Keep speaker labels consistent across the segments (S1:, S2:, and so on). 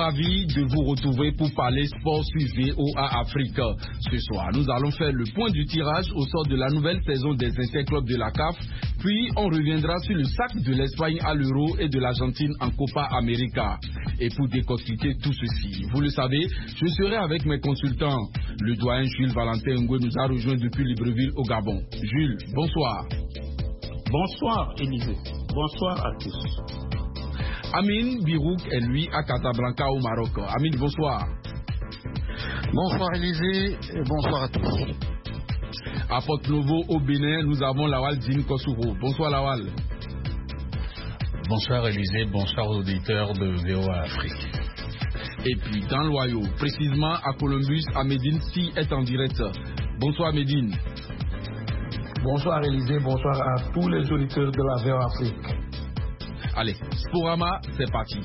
S1: ravi de vous retrouver pour parler sport sur VOA Afrique. Ce soir, nous allons faire le point du tirage au sort de la nouvelle saison des interclubs de la CAF, puis on reviendra sur le sac de l'Espagne à l'Euro et de l'Argentine en Copa América. Et pour décortiquer tout ceci, vous le savez, je serai avec mes consultants. Le doyen Jules Valentin Ngwe nous a rejoint depuis Libreville au Gabon. Jules, bonsoir.
S2: Bonsoir Élisée, bonsoir à tous.
S1: Amine Birouk est lui à Casablanca au Maroc. Amine, bonsoir.
S3: Bonsoir Élisée et bonsoir à tous.
S1: À Porto-Novo au Bénin, nous avons Lawal Dine Kosouro. Bonsoir Lawal.
S4: Bonsoir Élisée, bonsoir aux auditeurs de VOA Afrique.
S1: Et puis dans l'Ohio, précisément à Columbus, Amédine Si est en direct. Bonsoir Amédine.
S5: Bonsoir Élisée, bonsoir à tous les auditeurs de la VOA Afrique.
S1: Allez, Sporama, c'est parti.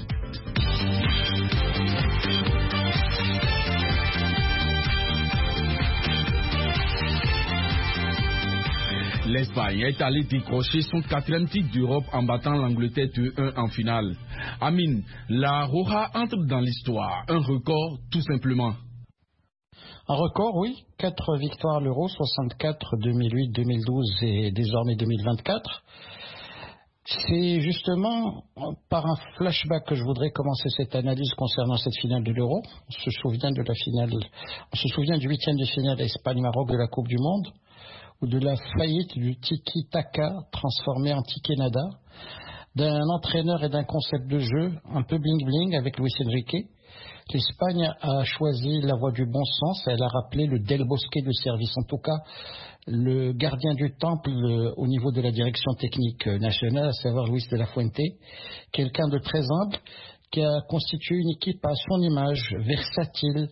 S1: L'Espagne est allée décrocher son 4e titre d'Europe en battant l'Angleterre 2-1 en finale. Amine, la Roja entre dans l'histoire, un record tout simplement.
S3: Un record, oui. 4 victoires à l'Euro, 64, 2008, 2012 et désormais 2024. C'est justement par un flashback que je voudrais commencer cette analyse concernant cette finale de l'Euro. On se souvient de la finale, on se souvient du 8e de finale Espagne-Maroc de la Coupe du Monde, ou de la faillite du tiki-taka transformé en tiki-nada, d'un entraîneur et d'un concept de jeu un peu bling-bling avec Luis Enrique. L'Espagne a choisi la voie du bon sens, elle a rappelé le Del Bosque de service, en tout cas le gardien du temple au niveau de la direction technique nationale, à savoir Luis de la Fuente, quelqu'un de très humble qui a constitué une équipe à son image, versatile,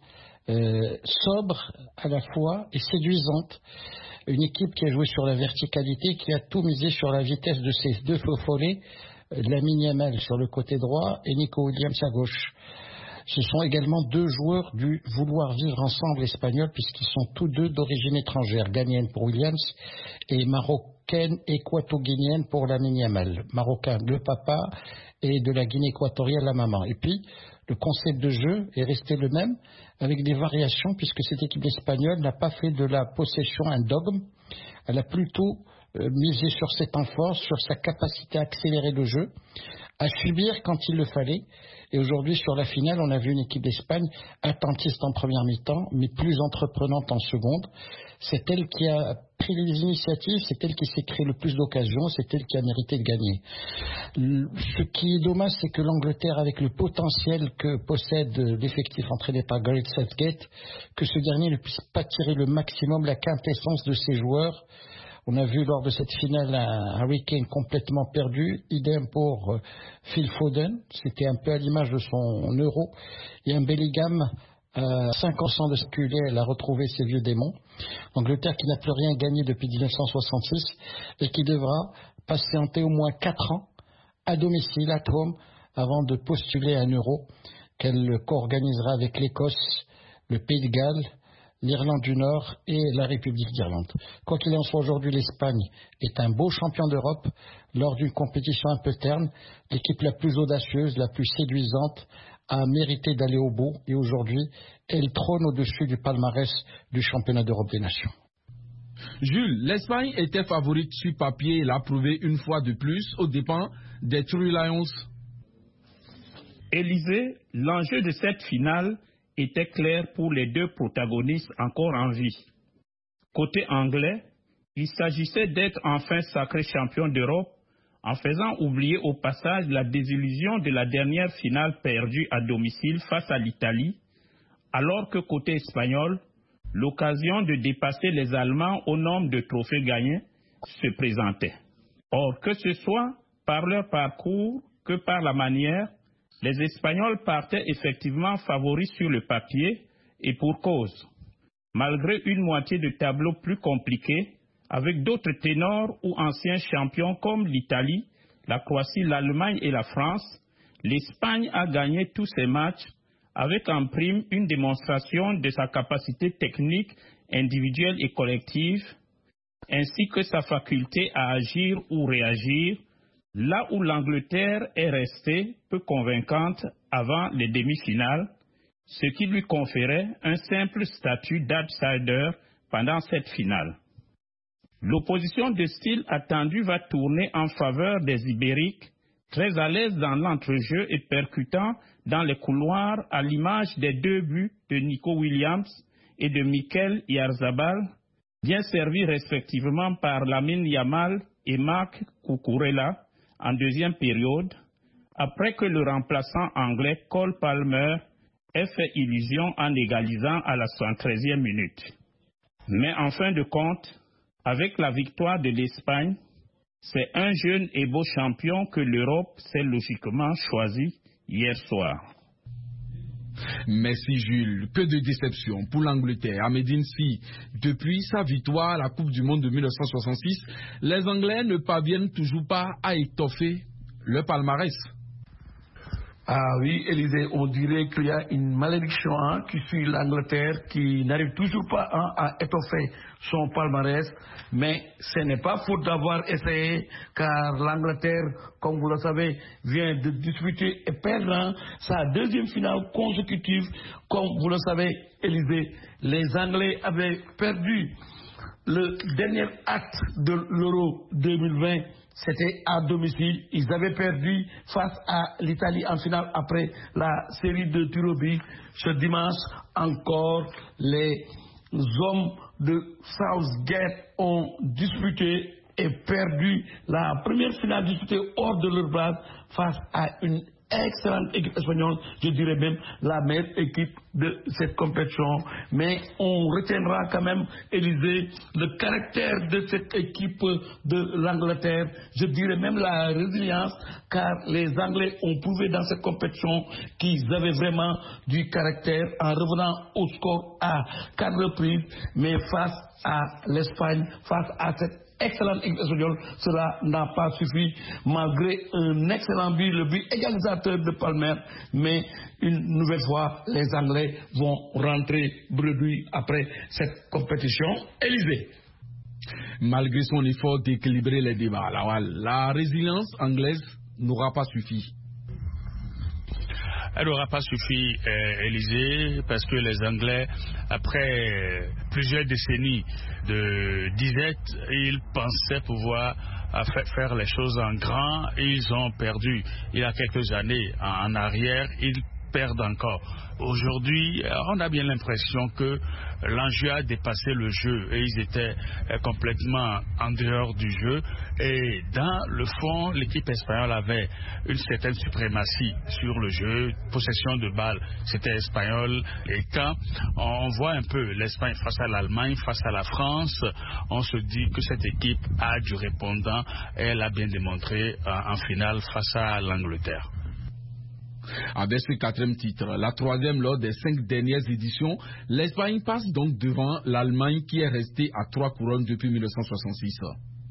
S3: sobre à la fois et séduisante. Une équipe qui a joué sur la verticalité, qui a tout misé sur la vitesse de ses deux faux follets, Lamine Yamal sur le côté droit et Nico Williams à gauche. Ce sont également deux joueurs du vouloir vivre ensemble espagnol, puisqu'ils sont tous deux d'origine étrangère, ghanéenne pour Williams et marocaine équato-guinéenne pour Lamine Yamal. Marocain le papa et de la Guinée équatoriale la maman. Et puis, le concept de jeu est resté le même, avec des variations, puisque cette équipe espagnole n'a pas fait de la possession un dogme. Elle a plutôt misé sur ses temps forts, sur sa capacité à accélérer le jeu, à subir quand il le fallait. Et aujourd'hui, sur la finale, on a vu une équipe d'Espagne attentiste en première mi-temps, mais plus entreprenante en seconde. C'est elle qui a pris les initiatives, c'est elle qui s'est créé le plus d'occasions, c'est elle qui a mérité de gagner. Ce qui est dommage, c'est que l'Angleterre, avec le potentiel que possède l'effectif entraîné par Gareth Southgate, que ce dernier ne puisse pas tirer le maximum, la quintessence de ses joueurs. On a vu lors de cette finale un Harry Kane complètement perdu, idem pour Phil Foden, c'était un peu à l'image de son Euro, et un Bellingham à 5% de sculé, elle a retrouvé ses vieux démons. L'Angleterre qui n'a plus rien gagné depuis 1966 et qui devra patienter au moins 4 ans à domicile, à home, avant de postuler à un Euro qu'elle co-organisera avec l'Écosse, le Pays de Galles, l'Irlande du Nord et la République d'Irlande. Quoi qu'il en soit, aujourd'hui, l'Espagne est un beau champion d'Europe lors d'une compétition un peu terne. L'équipe la plus audacieuse, la plus séduisante a mérité d'aller au bout et aujourd'hui, elle trône au-dessus du palmarès du championnat d'Europe des nations.
S1: Jules, l'Espagne était favorite sur papier et l'a prouvé une fois de plus aux dépens des Three Lions.
S2: Élisée, l'enjeu de cette finale était clair pour les deux protagonistes encore en vie. Côté anglais, il s'agissait d'être enfin sacré champion d'Europe en faisant oublier au passage la désillusion de la dernière finale perdue à domicile face à l'Italie, alors que côté espagnol, l'occasion de dépasser les Allemands au nombre de trophées gagnés se présentait. Or, que ce soit par leur parcours que par la manière, les Espagnols partaient effectivement favoris sur le papier et pour cause. Malgré une moitié de tableau plus compliqué, avec d'autres ténors ou anciens champions comme l'Italie, la Croatie, l'Allemagne et la France, l'Espagne a gagné tous ses matchs avec en prime une démonstration de sa capacité technique individuelle et collective, ainsi que sa faculté à agir ou réagir là où l'Angleterre est restée peu convaincante avant les demi-finales, ce qui lui conférait un simple statut d'outsider pendant cette finale. L'opposition de style attendue va tourner en faveur des Ibériques, très à l'aise dans l'entrejeu et percutant dans les couloirs à l'image des 2 buts de Nico Williams et de Mikel Oyarzabal, bien servis respectivement par Lamine Yamal et Marc Cucurella en deuxième période, après que le remplaçant anglais Cole Palmer ait fait illusion en égalisant à la 73e minute. Mais en fin de compte, avec la victoire de l'Espagne, c'est un jeune et beau champion que l'Europe s'est logiquement choisi hier soir.
S1: Merci Jules. Que de déception pour l'Angleterre. À Médine, si depuis sa victoire à la Coupe du Monde de 1966, les Anglais ne parviennent toujours pas à étoffer le palmarès.
S5: Ah oui, Élisée, on dirait qu'il y a une malédiction qui suit l'Angleterre, qui n'arrive toujours pas à étoffer son palmarès. Mais ce n'est pas faute d'avoir essayé, car l'Angleterre, comme vous le savez, vient de disputer et perdre sa deuxième finale consécutive. Comme vous le savez, Élisée, les Anglais avaient perdu le dernier acte de l'Euro 2020. C'était à domicile. Ils avaient perdu face à l'Italie en finale après la série de tirs au but. Ce dimanche, encore, les hommes de Southgate ont disputé et perdu la première finale disputée hors de leur base face à une excellente équipe espagnole, je dirais même la meilleure équipe de cette compétition. Mais on retiendra quand même, Élisée, le caractère de cette équipe de l'Angleterre, je dirais même la résilience, car les Anglais ont prouvé dans cette compétition qu'ils avaient vraiment du caractère en revenant au score à 4 reprises, mais face à l'Espagne, face à cette excellente équipe espagnole, cela n'a pas suffi malgré un excellent but, le but égalisateur de Palmer. Mais une nouvelle fois, les Anglais vont rentrer bredouille après cette compétition. Élisée.
S1: Malgré son effort d'équilibrer les débats, la résilience anglaise n'aura pas suffi.
S4: Elle n'aura pas suffi, Élysée, parce que les Anglais, après plusieurs décennies de disette, ils pensaient pouvoir faire les choses en grand et ils ont perdu. Il y a quelques années en arrière, ils perdent encore. Aujourd'hui, on a bien l'impression que l'enjeu a dépassé le jeu et ils étaient complètement en dehors du jeu. Et dans le fond, l'équipe espagnole avait une certaine suprématie sur le jeu, possession de balles, c'était espagnol. Et quand on voit un peu l'Espagne face à l'Allemagne, face à la France, on se dit que cette équipe a du répondant et elle a bien démontré en finale face à l'Angleterre.
S1: Avec ce 4e titre, la 3e lors des 5 dernières éditions, l'Espagne passe donc devant l'Allemagne qui est restée à 3 couronnes depuis 1966.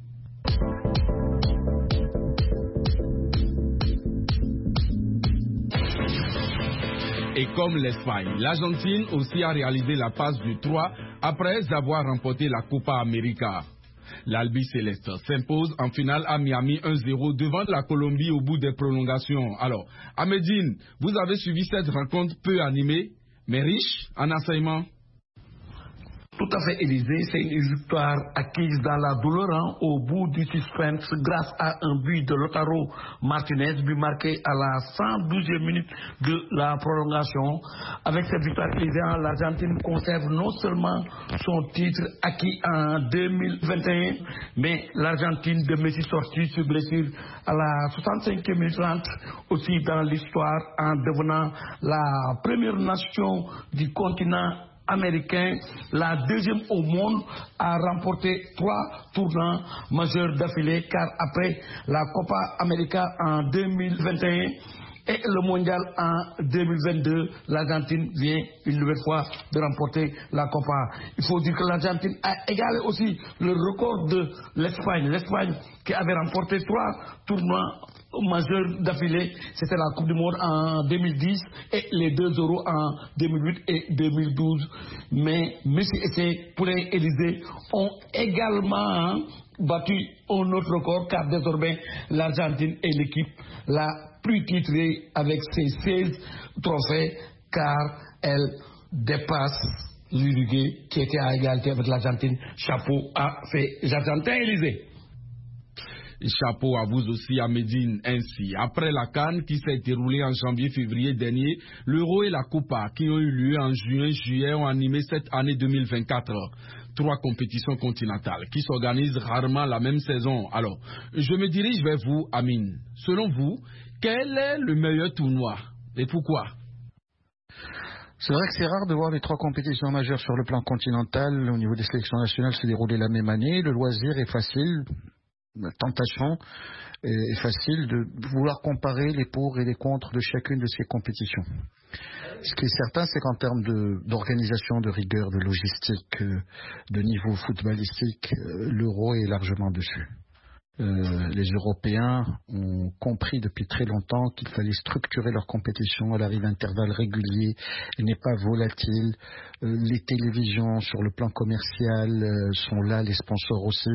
S1: Et comme l'Espagne, l'Argentine aussi a réalisé la passe de 3 après avoir remporté la Copa América. L'Albiceleste s'impose en finale à Miami 1-0 devant la Colombie au bout des prolongations. Alors, à Médine, vous avez suivi cette rencontre peu animée, mais riche en enseignements.
S5: Tout à fait, Élisée, c'est une victoire acquise dans la douleur au bout du suspense grâce à un but de Lautaro Martinez, but marqué à la 112e minute de la prolongation. Avec cette victoire, Élisée, l'Argentine conserve non seulement son titre acquis en 2021, mais l'Argentine de Messi sorti sur blessure à la 65e minute rentre aussi dans l'histoire en devenant la première nation du continent américain, la 2e au monde, a remporté 3 tournois majeurs d'affilée, car après la Copa América en 2021 et le mondial en 2022, l'Argentine vient une nouvelle fois de remporter la Copa. Il faut dire que l'Argentine a égalé aussi le record de l'Espagne. L'Espagne qui avait remporté 3 tournois majeurs d'affilée, c'était la Coupe du Monde en 2010 et les 2 euros en 2008 et 2012. Mais Messi et ses poulains Élysée ont également battu un autre record, car désormais l'Argentine est l'équipe la plus titrée avec ses 16 trophées, car elle dépasse l'Uruguay qui était à égalité avec l'Argentine. Chapeau à ces Argentins, Élysée.
S1: Chapeau à vous aussi, à Médine. Ainsi, après la CAN qui s'est déroulée en janvier-février dernier, l'Euro et la Copa qui ont eu lieu en juin-juillet ont animé cette année 2024. 3 compétitions continentales qui s'organisent rarement la même saison. Alors, je me dirige vers vous, Amine. Selon vous, quel est le meilleur tournoi et pourquoi?
S3: C'est vrai que c'est rare de voir les 3 compétitions majeures sur le plan continental au niveau des sélections nationales se dérouler la même année. Le loisir est facile, la tentation est facile de vouloir comparer les pour et les contre de chacune de ces compétitions. Ce qui est certain, c'est qu'en termes d'organisation, de rigueur, de logistique, de niveau footballistique, l'Euro est largement dessus. Les Européens ont compris depuis très longtemps qu'il fallait structurer leur compétition. Elle arrive à intervalles réguliers, elle n'est pas volatile. Les télévisions sur le plan commercial sont là, les sponsors aussi.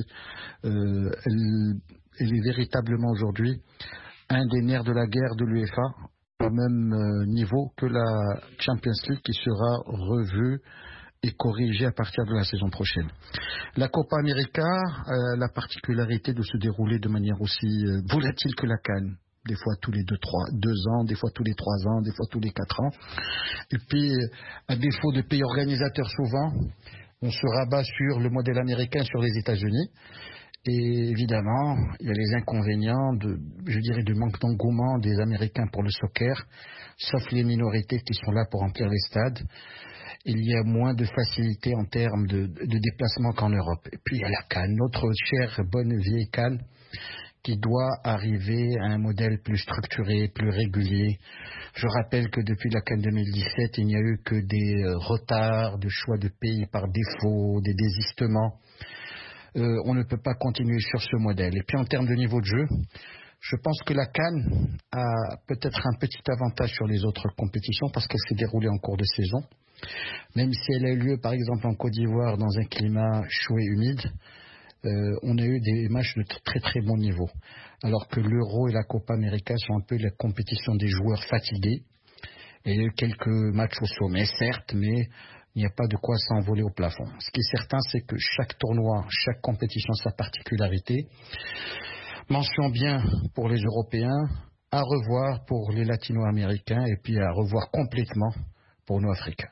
S3: Elle est véritablement aujourd'hui un des nerfs de la guerre de l'UEFA, au même niveau que la Champions League qui sera revue et corrigée à partir de la saison prochaine. La Copa América a la particularité de se dérouler de manière aussi volatile que la CAN. Des fois tous les 2 ans, des fois tous les 3 ans, des fois tous les 4 ans. Et puis, à défaut de pays organisateurs souvent, on se rabat sur le modèle américain sur les États-Unis. Et évidemment, il y a les inconvénients du manque d'engouement des Américains pour le soccer, sauf les minorités qui sont là pour remplir les stades. Il y a moins de facilité en termes de déplacement qu'en Europe. Et puis il y a la CAN, notre chère bonne vieille CAN, qui doit arriver à un modèle plus structuré, plus régulier. Je rappelle que depuis la CAN 2017, il n'y a eu que des retards, de choix de pays par défaut, des désistements. On ne peut pas continuer sur ce modèle. Et puis en termes de niveau de jeu, je pense que la CAN a peut-être un petit avantage sur les autres compétitions parce qu'elle s'est déroulée en cours de saison. Même si elle a eu lieu par exemple en Côte d'Ivoire dans un climat chaud et humide, on a eu des matchs de très très bon niveau. Alors que l'Euro et la Copa América sont un peu la compétition des joueurs fatigués. Il y a eu quelques matchs au sommet, certes, mais il n'y a pas de quoi s'envoler au plafond. Ce qui est certain, c'est que chaque tournoi, chaque compétition a sa particularité. Mention bien pour les Européens, à revoir pour les Latino-Américains et puis à revoir complètement pour nous Africains.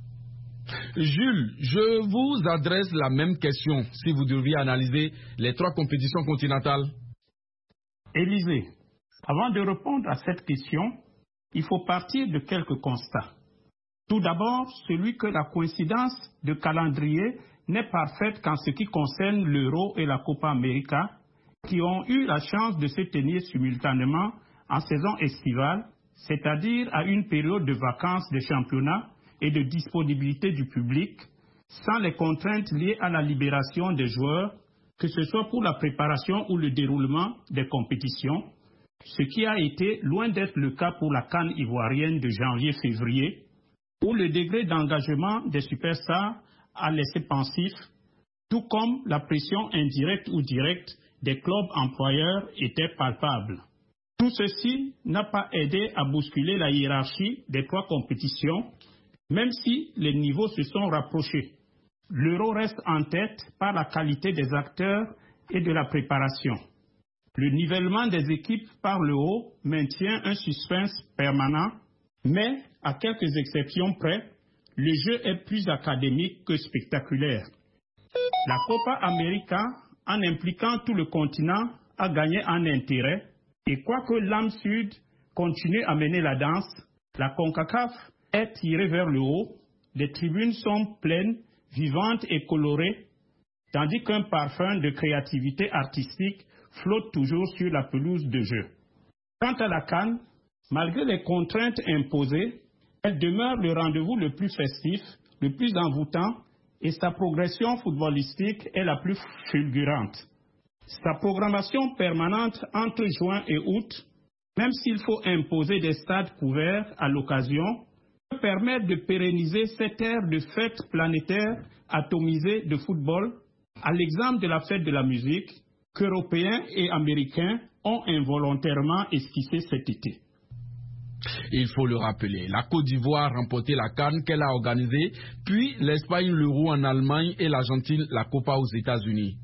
S1: Jules, je vous adresse la même question si vous deviez analyser les 3 compétitions continentales.
S2: Élysée, avant de répondre à cette question, il faut partir de quelques constats. Tout d'abord, celui que la coïncidence de calendrier n'est parfaite qu'en ce qui concerne l'Euro et la Copa América, qui ont eu la chance de se tenir simultanément en saison estivale, c'est-à-dire à une période de vacances des championnats et de disponibilité du public, sans les contraintes liées à la libération des joueurs, que ce soit pour la préparation ou le déroulement des compétitions, ce qui a été loin d'être le cas pour la CAN ivoirienne de janvier-février, où le degré d'engagement des superstars a laissé pensif, tout comme la pression indirecte ou directe des clubs employeurs était palpable. Tout ceci n'a pas aidé à bousculer la hiérarchie des 3 compétitions, même si les niveaux se sont rapprochés. L'Euro reste en tête par la qualité des acteurs et de la préparation. Le nivellement des équipes par le haut maintient un suspense permanent, mais à quelques exceptions près, le jeu est plus académique que spectaculaire. La Copa América, en impliquant tout le continent, a gagné en intérêt, et quoique l'âme sud continue à mener la danse, la CONCACAF est tirée vers le haut, les tribunes sont pleines, vivantes et colorées, tandis qu'un parfum de créativité artistique flotte toujours sur la pelouse de jeu. Quant à la CAN, malgré les contraintes imposées, elle demeure le rendez-vous le plus festif, le plus envoûtant, et sa progression footballistique est la plus fulgurante. Sa programmation permanente entre juin et août Même s'il faut imposer des stades couverts à l'occasion, peut permettre de pérenniser cette ère de fête planétaire atomisée de football, à l'exemple de la fête de la musique qu'Européens et Américains ont involontairement esquissé cet été.
S1: Il faut le rappeler, la Côte d'Ivoire a remporté la CAN qu'elle a organisée, puis l'Espagne l'Euro en Allemagne et l'Argentine la Copa aux États-Unis.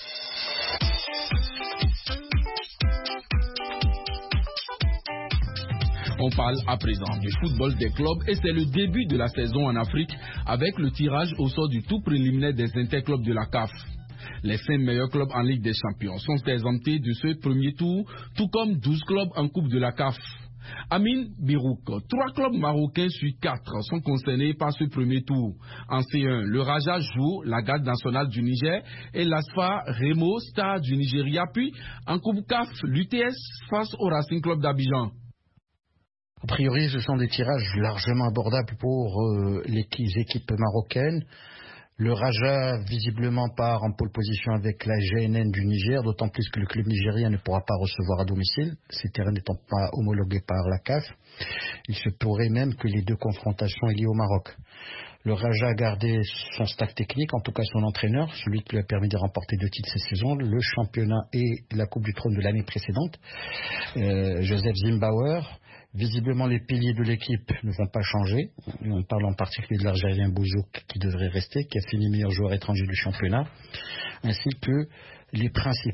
S1: On parle à présent du football des clubs et c'est le début de la saison en Afrique avec le tirage au sort du tout préliminaire des interclubs de la CAF. Les 5 meilleurs clubs en Ligue des Champions sont exemptés de ce premier tour, tout comme 12 clubs en Coupe de la CAF. Amin Birouk, 3 clubs marocains sur 4 sont concernés par ce premier tour. En C1, le Raja joue la Garde nationale du Niger et l'Asfa Remo Star du Nigeria. Puis en Coupe CAF, l'UTS face au Racing Club d'Abidjan.
S3: A priori, ce sont des tirages largement abordables pour les équipes marocaines. Le Raja, visiblement, part en pole position avec la GNN du Niger, d'autant plus que le club nigérien ne pourra pas recevoir à domicile, ces terrains n'étant pas homologués par la CAF. Il se pourrait même que les 2 confrontations aient lieu au Maroc. Le Raja a gardé son staff technique, en tout cas son entraîneur, celui qui lui a permis de remporter 2 titres cette saison, le championnat et la Coupe du Trône de l'année précédente, Joseph Zimbauer. Visiblement, les piliers de l'équipe ne vont pas changer. On parle en particulier de l'Algérien Bouzouk qui devrait rester, qui a fini meilleur joueur étranger du championnat, ainsi que les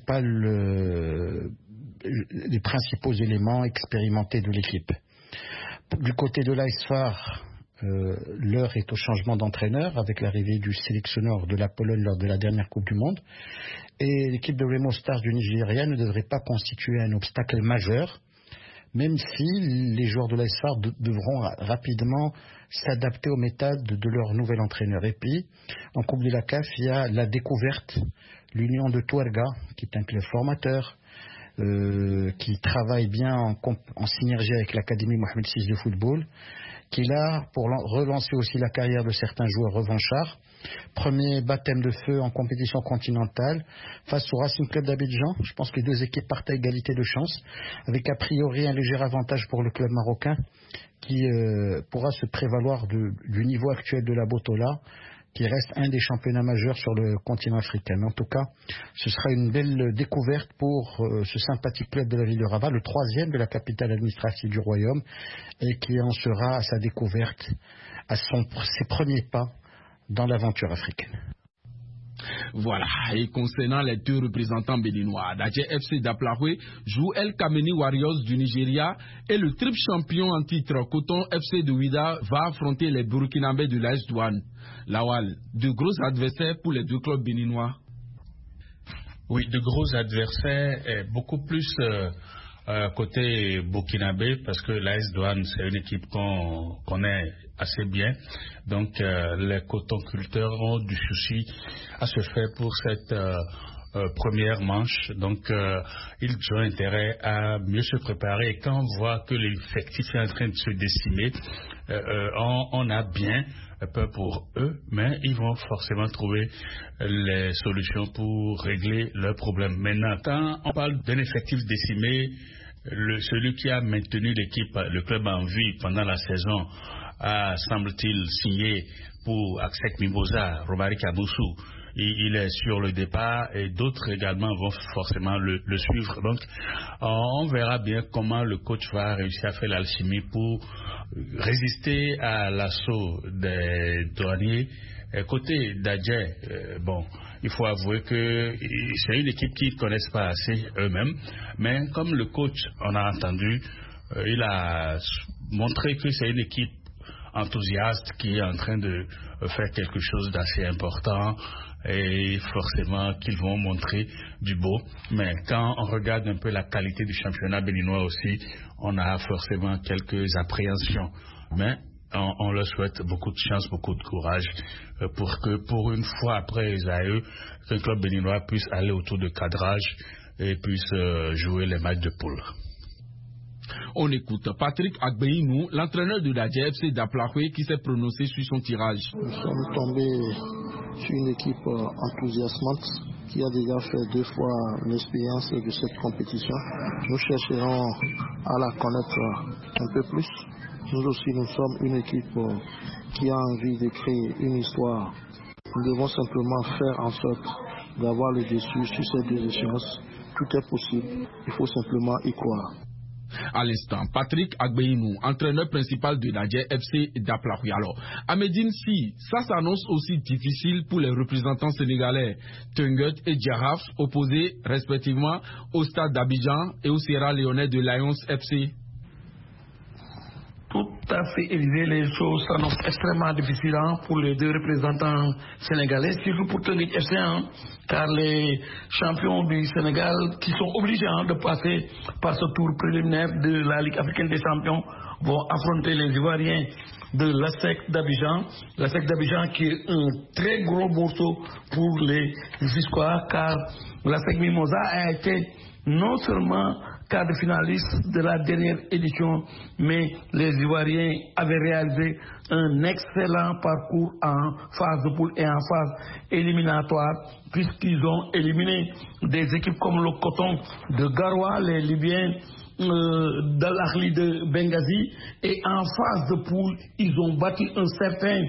S3: principaux éléments expérimentés de l'équipe. Du côté de l'AS-FAR, l'heure est au changement d'entraîneur avec l'arrivée du sélectionneur de la Pologne lors de la dernière Coupe du Monde. Et l'équipe de Remo Stars du Nigeria ne devrait pas constituer un obstacle majeur, même si les joueurs de l'AS-FAR devront rapidement s'adapter aux méthodes de leur nouvel entraîneur. Et puis, en Coupe de la CAF, il y a la découverte, l'union de Touarega, qui est un club formateur, qui travaille bien en synergie avec l'Académie Mohamed VI de football, qui est là pour relancer aussi la carrière de certains joueurs revanchards. Premier baptême de feu en compétition continentale face au Racing Club d'Abidjan. Je pense que les 2 équipes partent à égalité de chance, avec a priori un léger avantage pour le club marocain qui pourra se prévaloir du niveau actuel de la Botola, qui reste un des championnats majeurs sur le continent africain. Mais en tout cas, ce sera une belle découverte pour ce sympathique club de la ville de Rabat, le 3e de la capitale administrative du royaume, et qui en sera à sa découverte, à ses premiers pas dans l'aventure africaine.
S1: Voilà, et concernant les 2 représentants béninois, Dadje FC d'Aplahoué joue El Kameni Warriors du Nigeria et le triple champion en titre Coton FC de Ouida va affronter les Burkinabés de l'AS Douane. Lawal, de gros adversaires pour les 2 clubs béninois.
S4: Oui, de gros adversaires, beaucoup plus côté burkinabé, parce que l'AS Douane, c'est une équipe qu'on connaît assez bien. Donc, les cotonculteurs ont du souci à se faire pour cette première manche. Donc, ils ont intérêt à mieux se préparer. Et quand on voit que l'effectif est en train de se décimer, on a bien peur pour eux, mais ils vont forcément trouver les solutions pour régler leurs problèmes. Maintenant, quand on parle d'un effectif décimé, celui qui a maintenu l'équipe, le club en vie pendant la saison, a, semble-t-il, signé pour Aksek Mimosa, Romari Kaboussou. Il est sur le départ et d'autres également vont forcément le suivre. Donc, on verra bien comment le coach va réussir à faire l'alchimie pour résister à l'assaut des douaniers. Côté Dadje, il faut avouer que c'est une équipe qu'ils ne connaissent pas assez eux-mêmes, mais comme le coach, on a entendu, il a montré que c'est une équipe enthousiaste qui est en train de faire quelque chose d'assez important et forcément qu'ils vont montrer du beau. Mais quand on regarde un peu la qualité du championnat béninois aussi, on a forcément quelques appréhensions. Mais on leur souhaite beaucoup de chance, beaucoup de courage pour que, pour une fois après les AE, qu'un club béninois puisse aller autour de cadrage et puisse jouer les matchs de poule.
S1: On écoute Patrick Agbeinou, l'entraîneur de la JFC d'Aplahoué, qui s'est prononcé sur son tirage.
S6: Nous sommes tombés sur une équipe enthousiasmante qui a déjà fait 2 fois l'expérience de cette compétition. Nous chercherons à la connaître un peu plus. Nous aussi, nous sommes une équipe qui a envie de créer une histoire. Nous devons simplement faire en sorte d'avoir le dessus sur ces 2 échéances. Tout est possible, il faut simplement y croire.
S1: À l'instant, Patrick Agbeinou, entraîneur principal de Niger FC d'Aplahui. Alors, à Médine, si ça s'annonce aussi difficile pour les représentants sénégalais, Teungueth et Djaraf, opposés respectivement au Stade d'Abidjan et au Sierra Leone de Lions FC.
S5: Tout à fait, Élisée, les choses s'annoncent extrêmement difficiles pour les 2 représentants sénégalais, surtout pour Teungueth FC, car les champions du Sénégal qui sont obligés de passer par ce tour préliminaire de la Ligue africaine des champions vont affronter les Ivoiriens de l'ASEC d'Abidjan. L'ASEC d'Abidjan qui est un très gros morceau pour les Isquois, car l'ASEC Mimosa a été non seulement quart de finaliste de la dernière édition, mais les Ivoiriens avaient réalisé un excellent parcours en phase de poule et en phase éliminatoire, puisqu'ils ont éliminé des équipes comme le Coton de Garoua, les Libyens d'Al-Ahli de Benghazi, et en phase de poule, ils ont battu un certain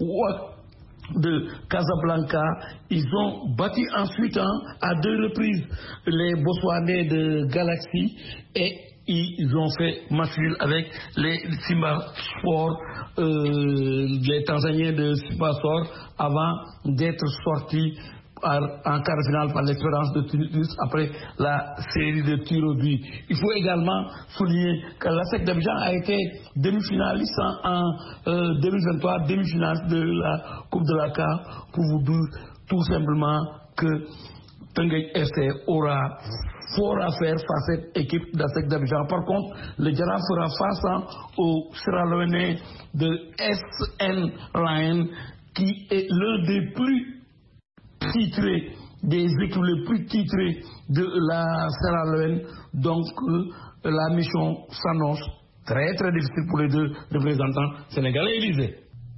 S5: de Casablanca. Ils ont battu ensuite à 2 reprises les Botswanais de Galaxy et ils ont fait match nul avec les Simba Sport, les Tanzaniens de Simba Sport, avant d'être sortis en quart de finale par l'Espérance de Tunis après la série de tirs au but. Il faut également souligner que l'ASEC d'Abidjan a été demi-finaliste en 2023, demi-finaliste de la Coupe de la CAF, pour vous dire tout simplement que Teungueth FC aura fort à faire face à cette équipe d'ASEC d'Abidjan. Par contre, le Djaraf fera face au Sierra Leone de SN Lion, qui est l'un des plus titrés, des équipes les plus titrées de la Sierra Leone. Donc la mission s'annonce très très difficile pour les 2 représentants sénégalais. Élysée.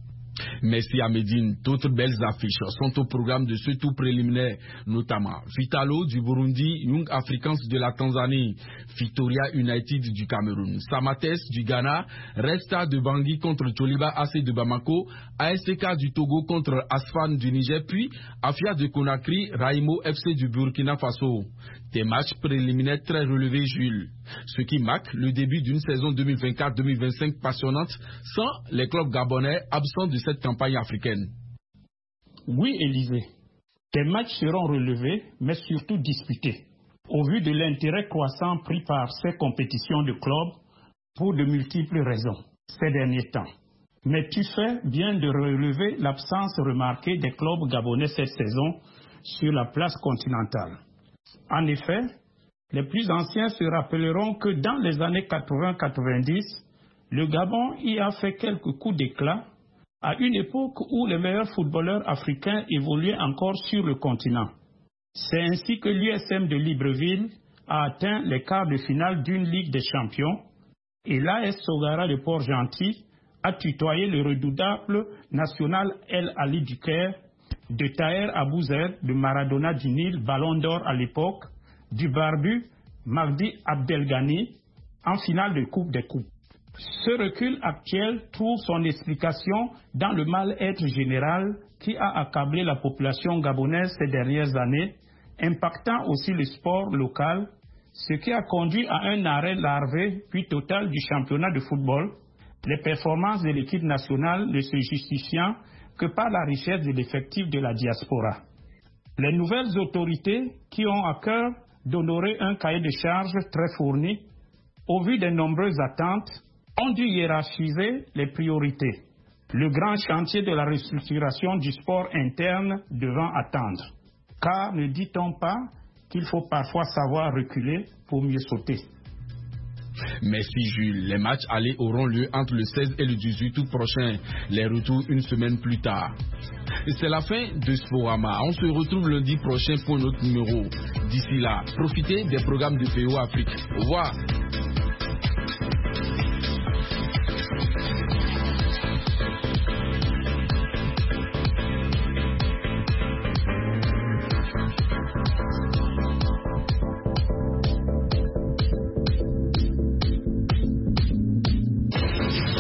S1: Merci à Médine. D'autres belles affiches sont au programme de ce tour préliminaire, notamment Vitalo du Burundi, Young Africans de la Tanzanie, Victoria United du Cameroun, Samates du Ghana, Resta de Bangui contre Toliba AC de Bamako, ASK du Togo contre Asfan du Niger, puis Afia de Conakry, Raimo FC du Burkina Faso. Des matchs préliminaires très relevés, Jules. Ce qui marque le début d'une saison 2024-2025 passionnante sans les clubs gabonais absents de cette campagne africaine.
S2: Oui, Élisée. Des matchs seront relevés, mais surtout disputés, au vu de l'intérêt croissant pris par ces compétitions de clubs pour de multiples raisons ces derniers temps. Mais tu fais bien de relever l'absence remarquée des clubs gabonais cette saison sur la place continentale. En effet, les plus anciens se rappelleront que dans les années 80-90, le Gabon y a fait quelques coups d'éclat à une époque où les meilleurs footballeurs africains évoluaient encore sur le continent. C'est ainsi que l'USM de Libreville a atteint les quarts de finale d'une Ligue des Champions et l'AS Sogara de Port-Gentil a tutoyé le redoutable national El Ali du Caire, de Taher Abouzer, de Maradona du Nil, Ballon d'Or à l'époque, du barbu Magdi Abdelghani en finale de Coupe des Coupes. Ce recul actuel trouve son explication dans le mal-être général qui a accablé la population gabonaise ces dernières années, impactant aussi le sport local, ce qui a conduit à un arrêt larvé puis total du championnat de football, les performances de l'équipe nationale ne se justifiant que par la richesse de l'effectif de la diaspora. Les nouvelles autorités qui ont à cœur d'honorer un cahier de charges très fourni, au vu des nombreuses attentes, ont dû hiérarchiser les priorités. Le grand chantier de la restructuration du sport interne devant attendre. Car ne dit-on pas qu'il faut parfois savoir reculer pour mieux sauter?
S1: Merci Jules. Les matchs allés auront lieu entre le 16 et le 18 août prochain. Les retours une semaine plus tard. Et c'est la fin de Sporama. On se retrouve lundi prochain pour notre numéro. D'ici là, profitez des programmes de PO Afrique. Au revoir.